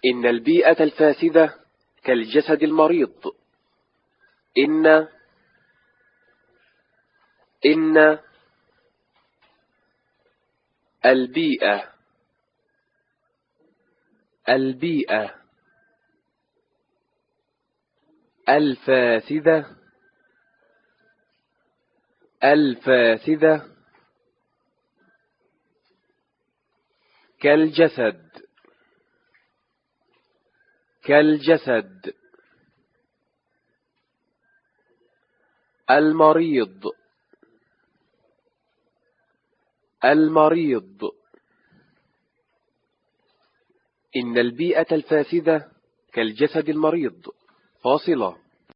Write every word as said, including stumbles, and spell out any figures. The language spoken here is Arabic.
إن البيئة الفاسدة كالجسد المريض. إن إن البيئة البيئة الفاسدة الفاسدة كالجسد كالجسد المريض المريض. إن البيئة الفاسدة كالجسد المريض. فاصلة.